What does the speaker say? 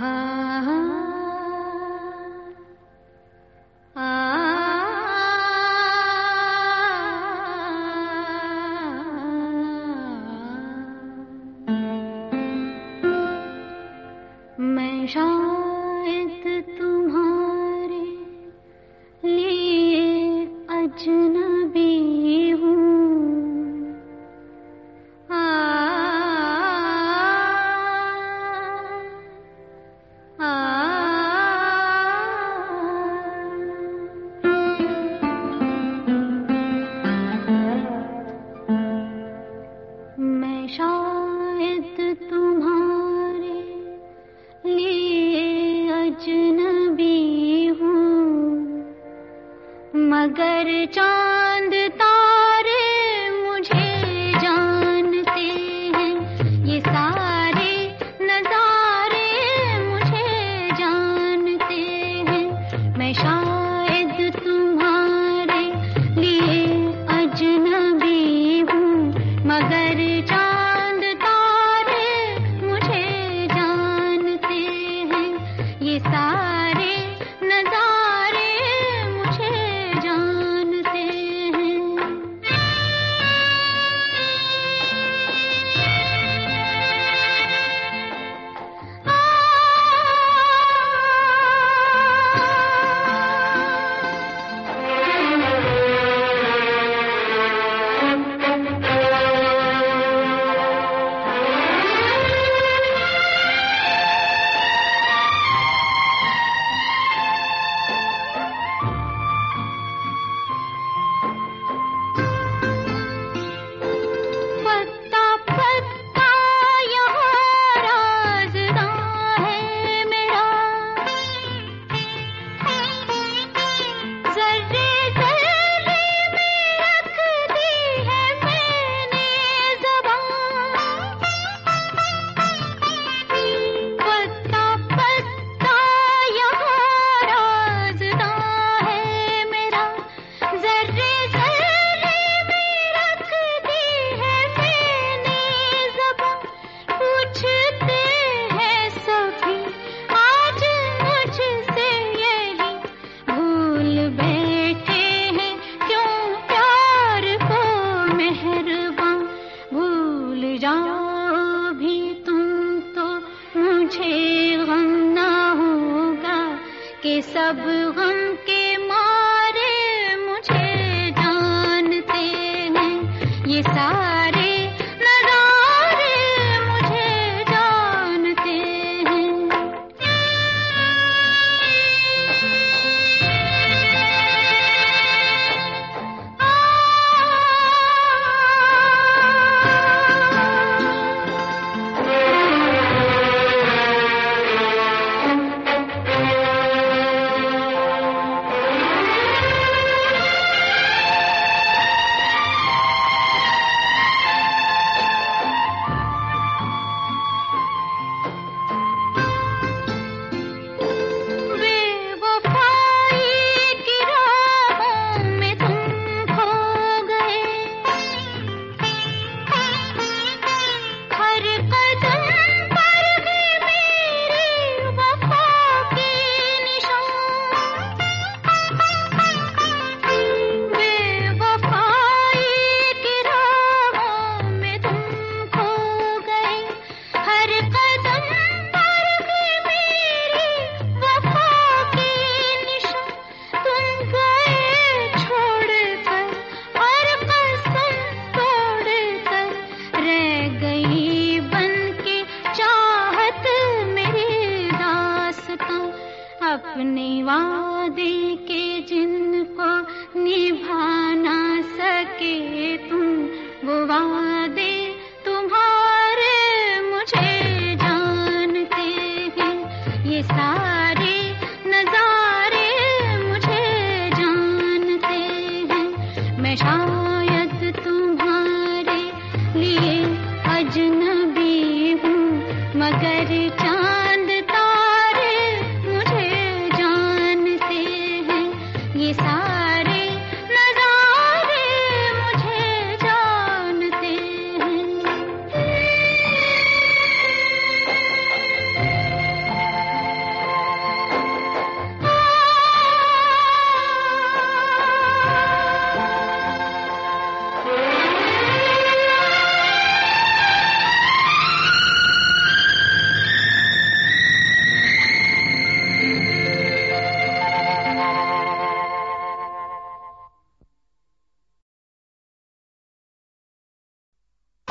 मैं शायद तुम्हारे लिए अजनबी हूँ। मैं शायद तुम्हारे लिए अजनबी हूँ, मगर चांद तारे मुझे जानते हैं। ये सारे नजारे मुझे जानते हैं। मैं शायद तुम्हारे लिए अजनबी हूँ, मगर चांद तारे मुझे जानते हैं। ये सारे नजारे मुझे जानते हैं। भी तुम तो मुझे गम ना होगा कि सब गम के मारे मुझे जानते हैं। ये सारे नजारे मुझे जानते हैं। अपने